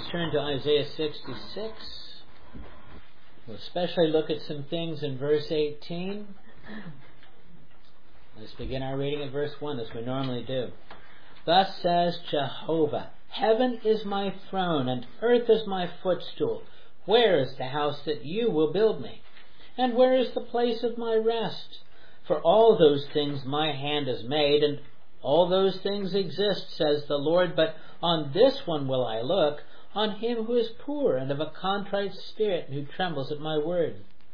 turn to Isaiah 66. We'll especially look at some things in verse 18. Let's begin our reading at verse 1 as we normally do. Thus says Jehovah, Heaven is my throne, and earth is my footstool. Where is the house that you will build me? And where is the place of my rest? For all those things my hand has made, and all those things exist, says the Lord. But on this one will I look, on him who is poor and of a contrite spirit, and who trembles at my word.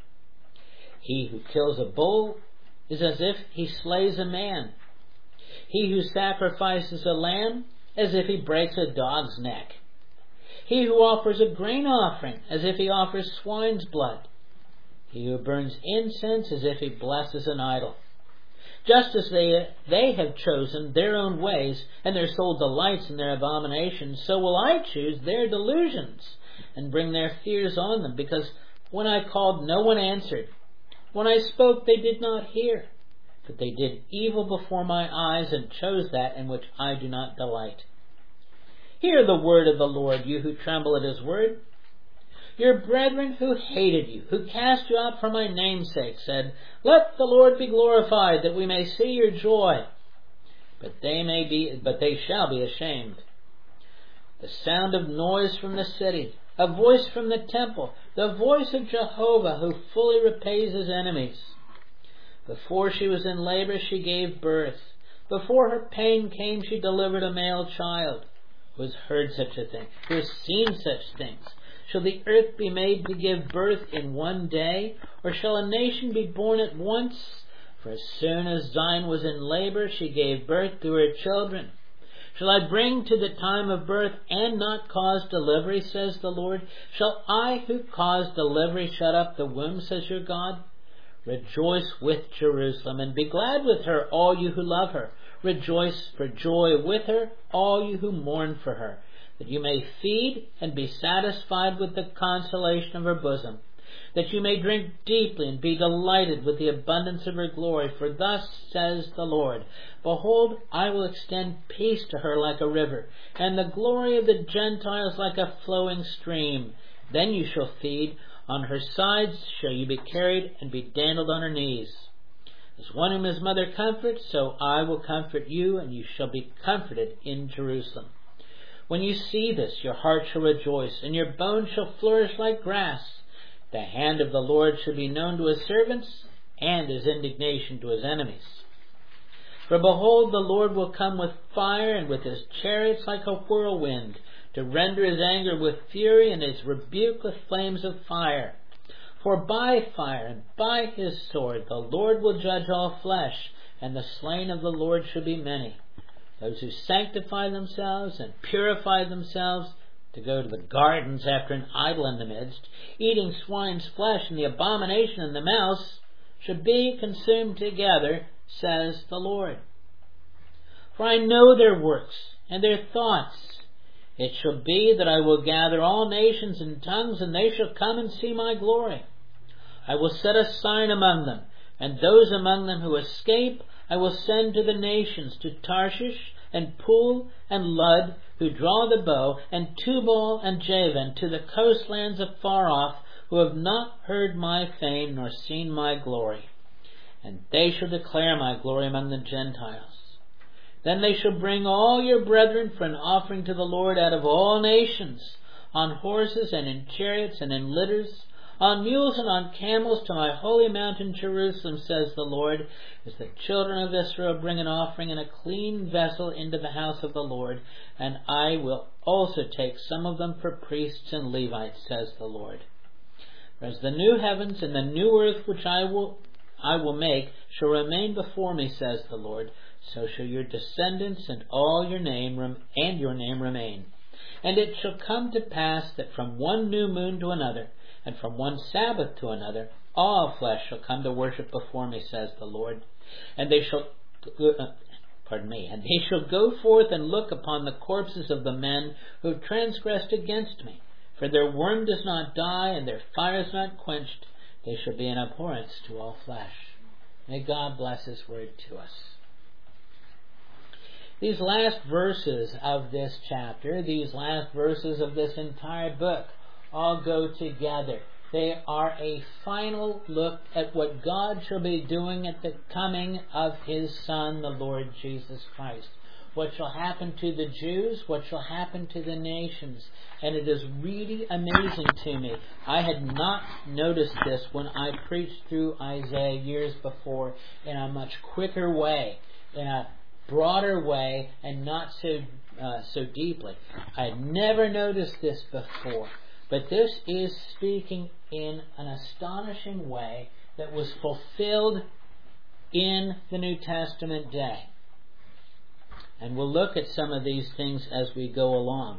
He who kills a bull is as if he slays a man. He who sacrifices a lamb, as if he breaks a dog's neck. He who offers a grain offering, as if he offers swine's blood. He who burns incense, as if he blesses an idol. Just as they have chosen their own ways, and their soul delights in their abominations, so will I choose their delusions, and bring their fears on them, because when I called, no one answered. When I spoke, they did not hear. But they did evil before my eyes, and chose that in which I do not delight. Hear the word of the Lord, you who tremble at his word. Your brethren who hated you, who cast you out for my name's sake, said, Let the Lord be glorified, that we may see your joy. But they shall be ashamed. The sound of noise from the city, a voice from the temple, the voice of Jehovah, who fully repays his enemies. Before she was in labor, she gave birth. Before her pain came, she delivered a male child. Who has heard such a thing? Who has seen such things? Shall the earth be made to give birth in one day? Or shall a nation be born at once? For as soon as Zion was in labor, she gave birth to her children. Shall I bring to the time of birth and not cause delivery, says the Lord? Shall I who cause delivery shut up the womb, says your God? Rejoice with Jerusalem, and be glad with her, all you who love her. Rejoice for joy with her, all you who mourn for her, that you may feed and be satisfied with the consolation of her bosom, that you may drink deeply and be delighted with the abundance of her glory. For thus says the Lord, Behold, I will extend peace to her like a river, and the glory of the Gentiles like a flowing stream. Then you shall feed. On her sides shall you be carried, and be dandled on her knees. As one whom his mother comforts, so I will comfort you, and you shall be comforted in Jerusalem. When you see this, your heart shall rejoice, and your bones shall flourish like grass. The hand of the Lord shall be known to his servants, and his indignation to his enemies. For behold, the Lord will come with fire, and with his chariots like a whirlwind, to render his anger with fury, and his rebuke with flames of fire. For by fire and by his sword the Lord will judge all flesh, and the slain of the Lord shall be many. Those who sanctify themselves and purify themselves, to go to the gardens after an idol in the midst, eating swine's flesh and the abomination and the mouse, should be consumed together, says the Lord. For I know their works and their thoughts. It shall be that I will gather all nations and tongues, and they shall come and see my glory. I will set a sign among them, and those among them who escape I will send to the nations, to Tarshish and Pul and Lud, who draw the bow, and Tubal and Javan, to the coastlands afar off, who have not heard my fame nor seen my glory. And they shall declare my glory among the Gentiles. Then they shall bring all your brethren for an offering to the Lord out of all nations, on horses and in chariots and in litters, on mules and on camels, to my holy mountain Jerusalem, says the Lord, as the children of Israel bring an offering in a clean vessel into the house of the Lord, and I will also take some of them for priests and Levites, says the Lord. For as the new heavens and the new earth which I will make shall remain before me, says the Lord, so shall your descendants and all your name remain. And it shall come to pass that from one new moon to another, and from one Sabbath to another, all flesh shall come to worship before me, says the Lord. And they shall go forth and look upon the corpses of the men who have transgressed against me. For their worm does not die, and their fire is not quenched. They shall be an abhorrence to all flesh. May God bless his word to us. These last verses of this chapter, these last verses of this entire book, all go together. They are a final look at what God shall be doing at the coming of His Son, the Lord Jesus Christ. What shall happen to the Jews, what shall happen to the nations. And it is really amazing to me. I had not noticed this when I preached through Isaiah years before in a much quicker way, in a broader way, and not so deeply. I had never noticed this before. But this is speaking in an astonishing way that was fulfilled in the New Testament day. And we'll look at some of these things as we go along.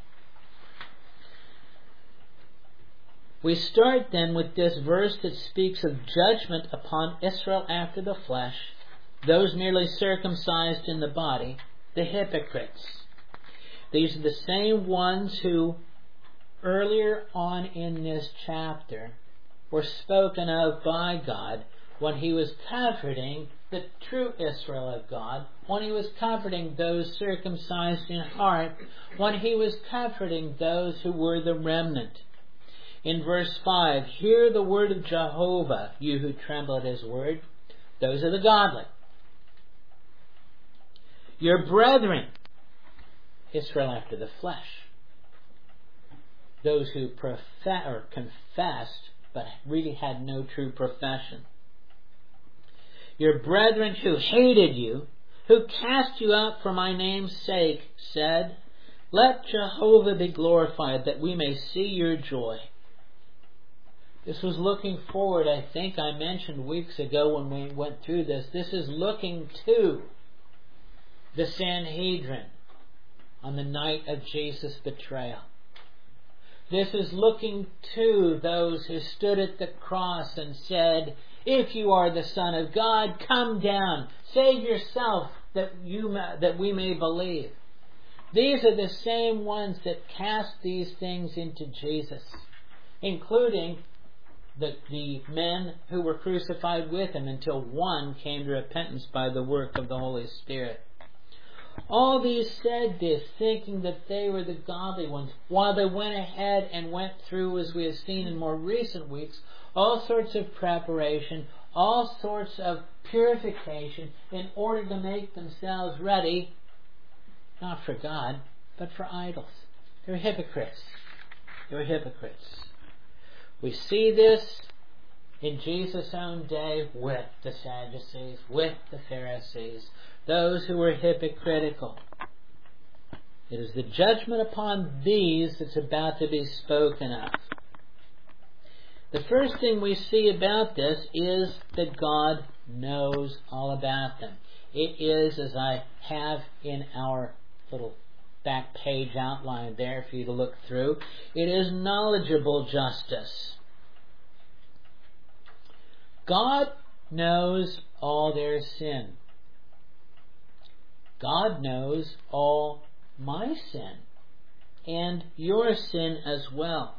We start then with this verse that speaks of judgment upon Israel after the flesh, those merely circumcised in the body, the hypocrites. These are the same ones who earlier on in this chapter were spoken of by God when He was comforting the true Israel of God, when He was comforting those circumcised in heart, when He was comforting those who were the remnant. In verse 5, hear the word of Jehovah, you who tremble at His word. Those are the godly. Your brethren, Israel after the flesh. Those who confessed, but really had no true profession. Your brethren who hated you, who cast you out for my name's sake, said, let Jehovah be glorified, that we may see your joy. This was looking forward, I think I mentioned weeks ago when we went through this. This is looking to the Sanhedrin on the night of Jesus' betrayal. This is looking to those who stood at the cross and said, if you are the Son of God, come down, save yourself that we may believe. These are the same ones that cast these things into Jesus, including the men who were crucified with Him until one came to repentance by the work of the Holy Spirit. All these said this, thinking that they were the godly ones, while they went ahead and went through, as we have seen in more recent weeks, all sorts of preparation, all sorts of purification in order to make themselves ready, not for God, but for idols. They were hypocrites. They were hypocrites. We see this in Jesus' own day with the Sadducees, with the Pharisees, those who were hypocritical. It is the judgment upon these that's about to be spoken of. The first thing we see about this is that God knows all about them. It is, as I have in our little back page outline there for you to look through, it is knowledgeable justice. God knows all their sin. God knows all my sin and your sin as well.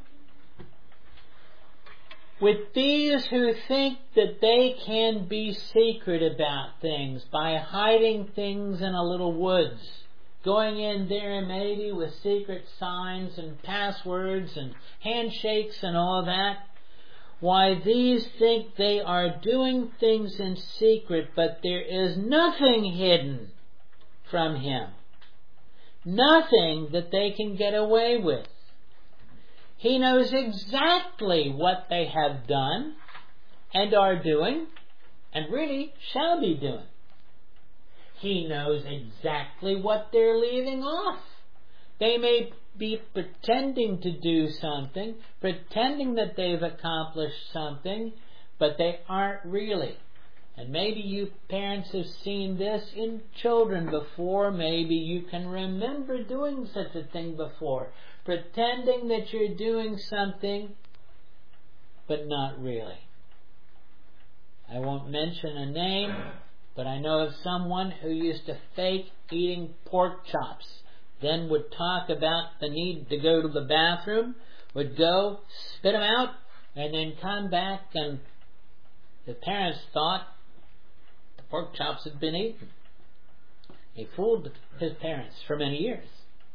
With these who think that they can be secret about things by hiding things in a little woods, going in there maybe with secret signs and passwords and handshakes and all that, why, these think they are doing things in secret, but there is nothing hidden from Him. Nothing that they can get away with. He knows exactly what they have done and are doing and really shall be doing. He knows exactly what they're leaving off. They may be pretending to do something, pretending that they've accomplished something, but they aren't really. And maybe you parents have seen this in children before. Maybe you can remember doing such a thing before. Pretending that you're doing something, but not really. I won't mention a name, but I know of someone who used to fake eating pork chops, then would talk about the need to go to the bathroom, would go, spit them out, and then come back, and the parents thought the pork chops had been eaten. He fooled his parents for many years.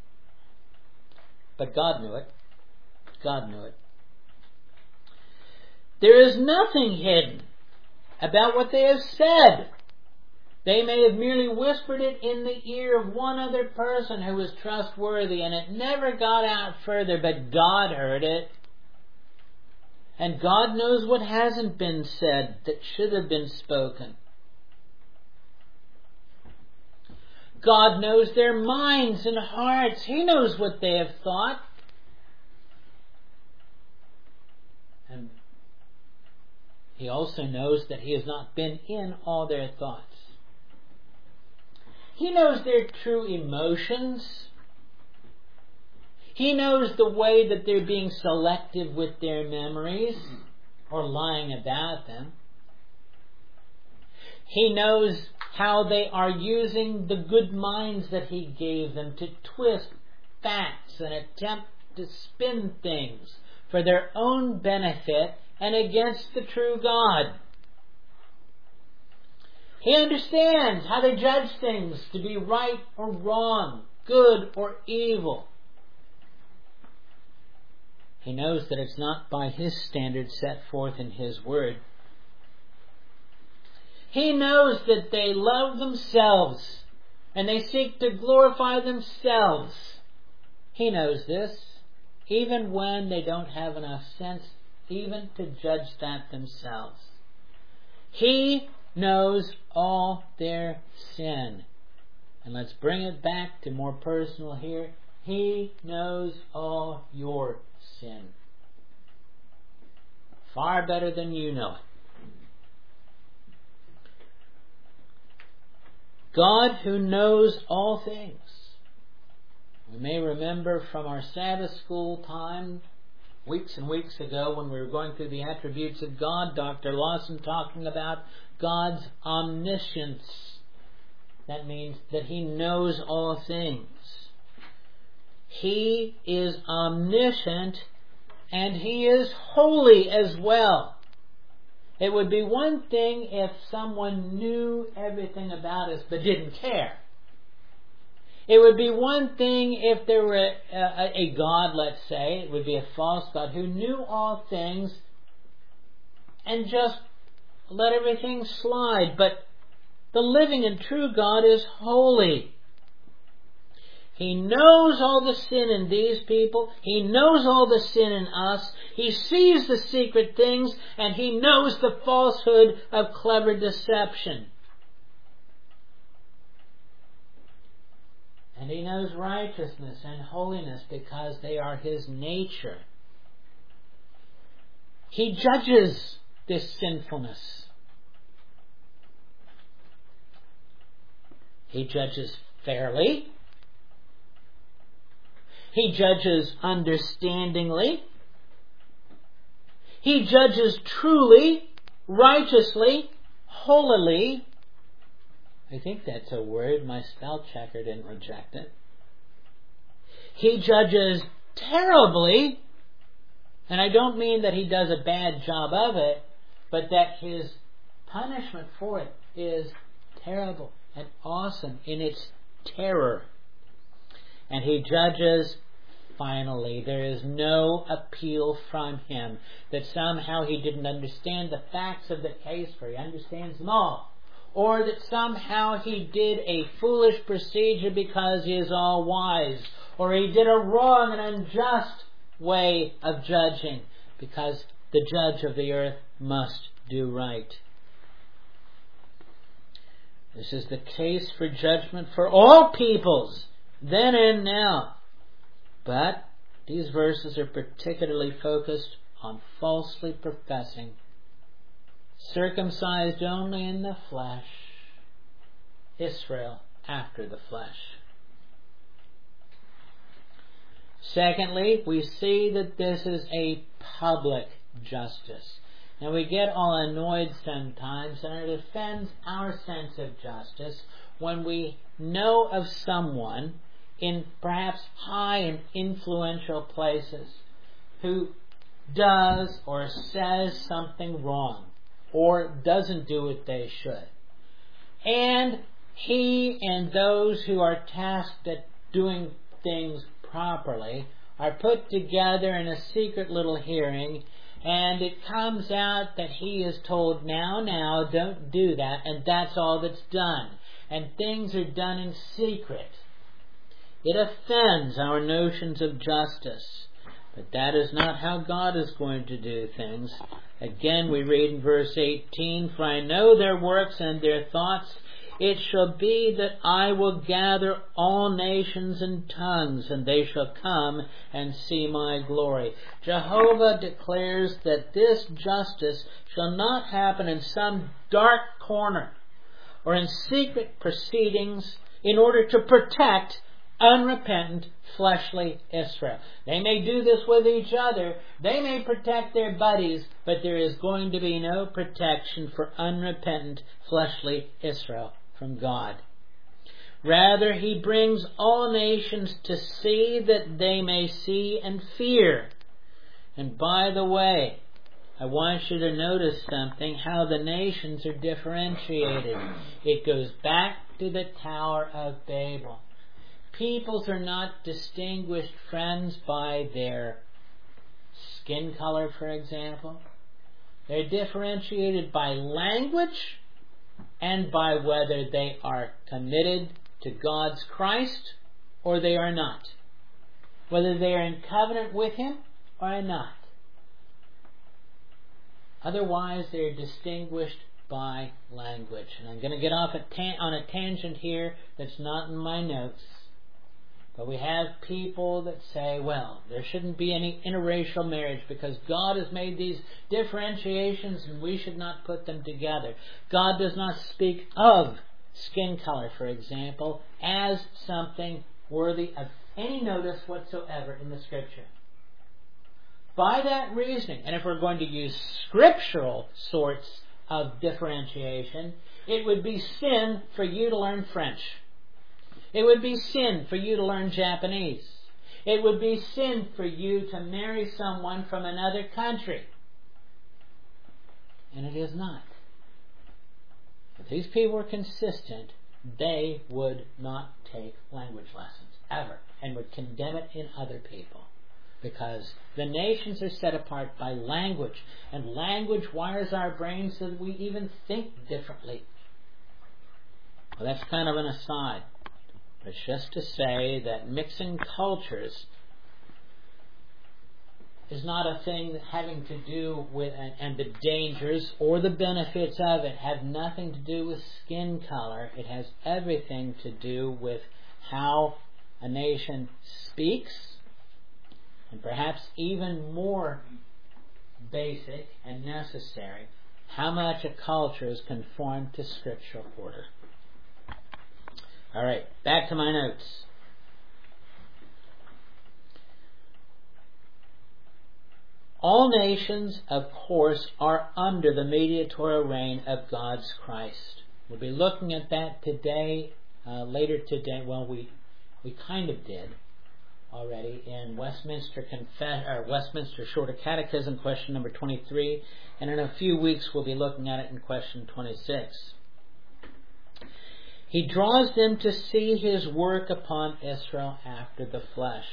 But God knew it. God knew it. There is nothing hidden about what they have said. They may have merely whispered it in the ear of one other person who was trustworthy, and it never got out further, but God heard it. And God knows what hasn't been said that should have been spoken. God knows their minds and hearts. He knows what they have thought. And He also knows that He has not been in all their thoughts. He knows their true emotions. He knows the way that they're being selective with their memories or lying about them. He knows how they are using the good minds that He gave them to twist facts and attempt to spin things for their own benefit and against the true God. He understands how to judge things to be right or wrong, good or evil. He knows that it's not by His standards set forth in His Word. He knows that they love themselves and they seek to glorify themselves. He knows this, even when they don't have enough sense even to judge that themselves. He knows all their sin. And let's bring it back to more personal here. He knows all your sin. Far better than you know it. God who knows all things. We may remember from our Sabbath school time weeks and weeks ago when we were going through the attributes of God, Dr. Lawson talking about God's omniscience. That means that He knows all things. He is omniscient and He is holy as well. It would be one thing if someone knew everything about us but didn't care. It would be one thing if there were a God, let's say, it would be a false God, who knew all things and just let everything slide. But the living and true God is holy. He knows all the sin in these people. He knows all the sin in us. He sees the secret things, and He knows the falsehood of clever deception. And He knows righteousness and holiness because they are His nature. He judges this sinfulness. He judges fairly. He judges understandingly. He judges truly, righteously, holily. I think that's a word. My spell checker didn't reject it. He judges terribly. And I don't mean that He does a bad job of it, but that His punishment for it is terrible and awesome in its terror. And He judges finally. There is no appeal from Him that somehow He didn't understand the facts of the case, for He understands them all. Or that somehow He did a foolish procedure because He is all wise. Or He did a wrong and unjust way of judging because the judge of the earth must do right. This is the case for judgment for all peoples, then and now. But these verses are particularly focused on falsely professing, circumcised only in the flesh, Israel after the flesh. Secondly, we see that this is a public justice. Now we get all annoyed sometimes, and it offends our sense of justice when we know of someone in perhaps high and influential places who does or says something wrong or doesn't do what they should. And he and those who are tasked at doing things properly are put together in a secret little hearing, and it comes out that he is told, now, don't do that, and that's all that's done. And things are done in secret. It offends our notions of justice. But that is not how God is going to do things. Again, we read in verse 18, "For I know their works and their thoughts. It shall be that I will gather all nations and tongues, and they shall come and see my glory." Jehovah declares that this justice shall not happen in some dark corner or in secret proceedings in order to protect unrepentant, fleshly Israel. They may do this with each other. They may protect their buddies, but there is going to be no protection for unrepentant, fleshly Israel from God. Rather, he brings all nations to see that they may see and fear. And by the way, I want you to notice something, how the nations are differentiated. It goes back to the Tower of Babel. Peoples are not distinguished, friends, by their skin color, for example. They're differentiated by language and by whether they are committed to God's Christ or they are not. Whether they are in covenant with Him or are not. Otherwise, they're distinguished by language. And I'm going to get off on a tangent here that's not in my notes. But we have people that say, well, there shouldn't be any interracial marriage because God has made these differentiations and we should not put them together. God does not speak of skin color, for example, as something worthy of any notice whatsoever in the Scripture. By that reasoning, and if we're going to use scriptural sorts of differentiation, it would be sin for you to learn French. It would be sin for you to learn Japanese. It would be sin for you to marry someone from another country. And it is not. If these people were consistent, they would not take language lessons, ever, and would condemn it in other people. Because the nations are set apart by language, and language wires our brains so that we even think differently. Well, that's kind of an aside. It's just to say that mixing cultures is not a thing having to do with, and the dangers or the benefits of it have nothing to do with skin color. It has everything to do with how a nation speaks, and perhaps even more basic and necessary, how much a culture is conformed to scriptural order. All right, back to my notes. All nations, of course, are under the mediatorial reign of God's Christ. We'll be looking at that today, later today. Well, we kind of did already in Westminster Shorter Catechism, question number 23, and in a few weeks we'll be looking at it in question 26. He draws them to see His work upon Israel after the flesh.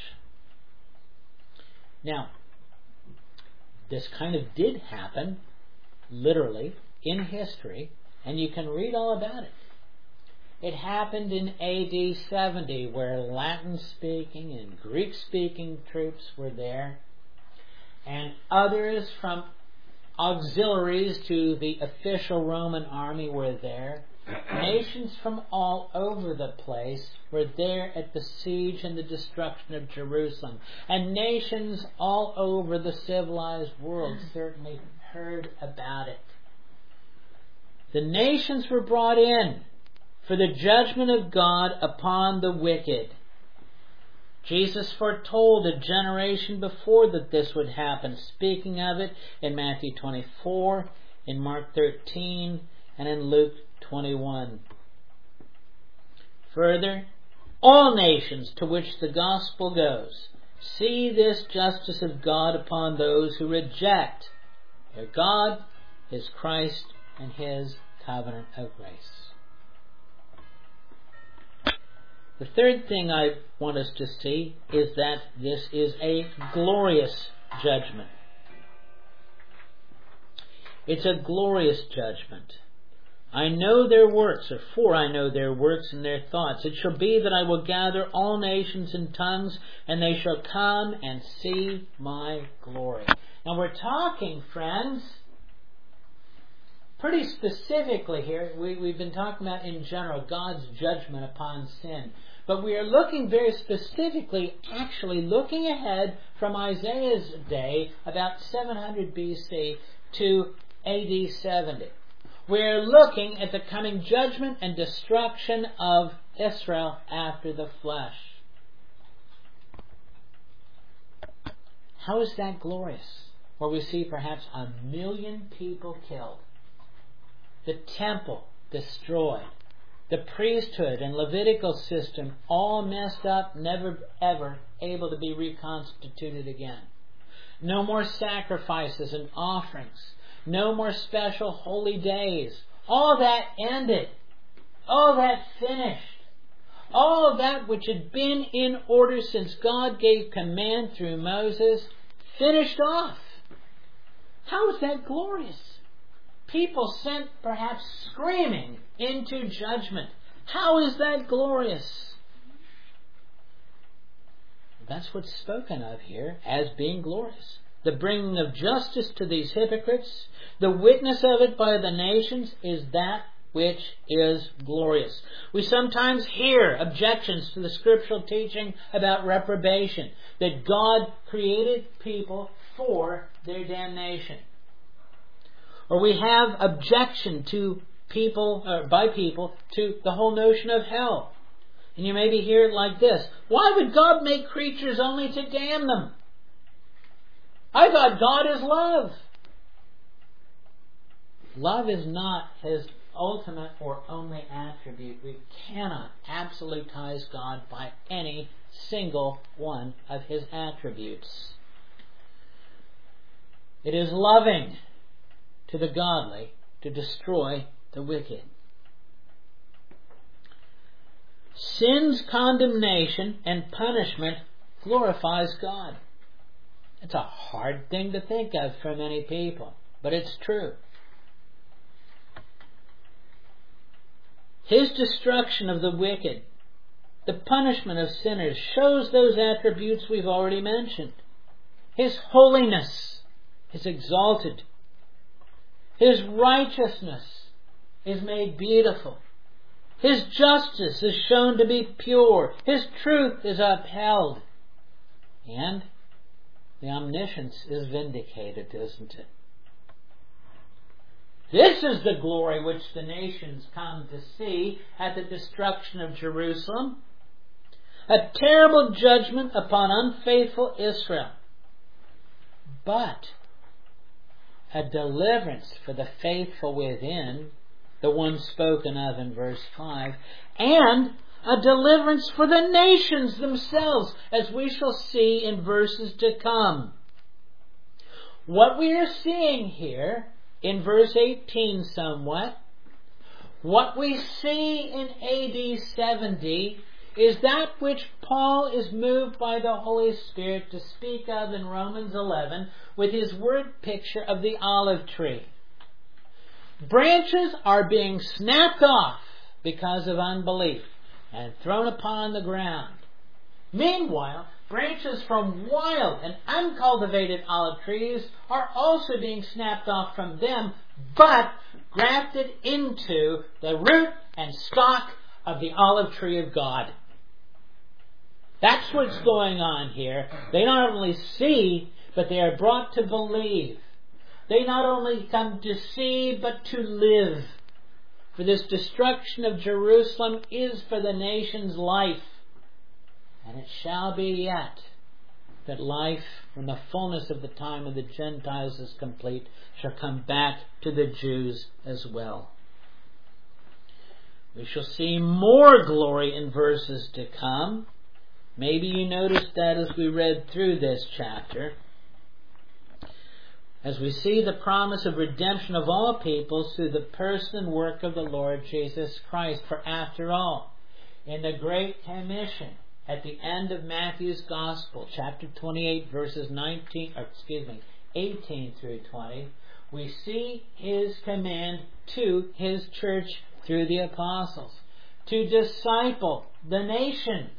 Now, this kind of did happen, literally, in history, and you can read all about it. It happened in AD 70, where Latin-speaking and Greek-speaking troops were there, and others from auxiliaries to the official Roman army were there. Nations from all over the place were there at the siege and the destruction of Jerusalem. And nations all over the civilized world certainly heard about it. The nations were brought in for the judgment of God upon the wicked. Jesus foretold a generation before that this would happen, speaking of it in Matthew 24, in Mark 13, and in Luke 21. Further, all nations to which the gospel goes see this justice of God upon those who reject their God, His Christ, and His covenant of grace. The third thing I want us to see is that this is a glorious judgment. It's a glorious judgment. I know their works, or for I know their works and their thoughts. It shall be that I will gather all nations and tongues, and they shall come and see my glory. Now we're talking, friends, pretty specifically here. We've been talking about in general God's judgment upon sin. But we are looking very specifically, actually looking ahead from Isaiah's day, about 700 BC to AD 70. We're looking at the coming judgment and destruction of Israel after the flesh. How is that glorious? Where we see perhaps 1 million people killed. The temple destroyed. The priesthood and Levitical system all messed up, never ever able to be reconstituted again. No more sacrifices and offerings. No more special holy days. All that ended. All that finished. All that which had been in order since God gave command through Moses, finished off. How is that glorious? People sent perhaps screaming into judgment. How is that glorious? That's what's spoken of here as being glorious. The bringing of justice to these hypocrites, the witness of it by the nations, is that which is glorious. We sometimes hear objections to the scriptural teaching about reprobation, that God created people for their damnation. Or we have objection to by people to the whole notion of hell. And you maybe hear it like this: why would God make creatures only to damn them? I thought God is love. Love is not His ultimate or only attribute. We cannot absolutize God by any single one of His attributes. It is loving to the godly to destroy the wicked. Sin's condemnation and punishment glorifies God. It's a hard thing to think of for many people, but it's true. His destruction of the wicked, the punishment of sinners, shows those attributes we've already mentioned. His holiness is exalted. His righteousness is made beautiful. His justice is shown to be pure. His truth is upheld. And the omniscience is vindicated, isn't it? This is the glory which the nations come to see at the destruction of Jerusalem. A terrible judgment upon unfaithful Israel. But a deliverance for the faithful within, the one spoken of in verse 5, and a deliverance for the nations themselves, as we shall see in verses to come. What we are seeing here in verse 18 somewhat, what we see in AD 70 is that which Paul is moved by the Holy Spirit to speak of in Romans 11 with his word picture of the olive tree. Branches are being snapped off because of unbelief and thrown upon the ground. Meanwhile, branches from wild and uncultivated olive trees are also being snapped off from them, but grafted into the root and stalk of the olive tree of God. That's what's going on here. They not only see, but they are brought to believe. They not only come to see, but to live. For this destruction of Jerusalem is for the nation's life. And it shall be yet that life, when the fullness of the time of the Gentiles is complete, shall come back to the Jews as well. We shall see more glory in verses to come. Maybe you noticed that as we read through this chapter. As we see the promise of redemption of all peoples through the person and work of the Lord Jesus Christ. For after all, In the Great Commission, at the end of Matthew's Gospel, chapter 28, verses 18 through 20, we see His command to His church through the apostles to disciple the nations.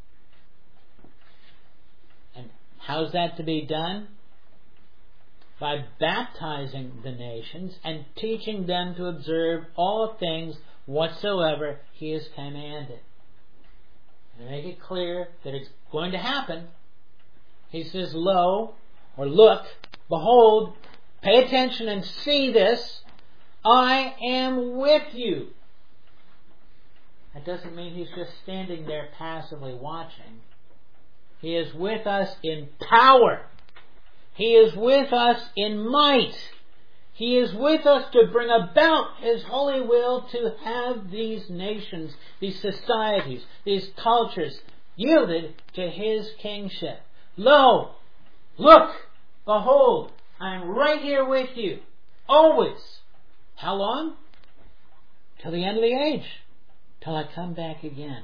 And how's that to be done? By baptizing the nations and teaching them to observe all things whatsoever He has commanded. And to make it clear that it's going to happen, He says, lo, or look, behold, pay attention and see this, I am with you. That doesn't mean He's just standing there passively watching. He is with us in power. He is with us in might. He is with us to bring about His holy will to have these nations, these societies, these cultures yielded to His kingship. Lo, look, behold, I am right here with you, always. How long? Till the end of the age, till I come back again.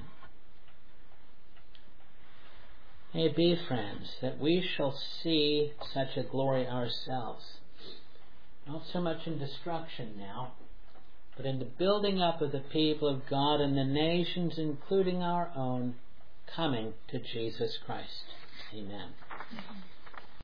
May it be, friends, that we shall see such a glory ourselves. Not so much in destruction now, but in the building up of the people of God and the nations, including our own, coming to Jesus Christ. Amen.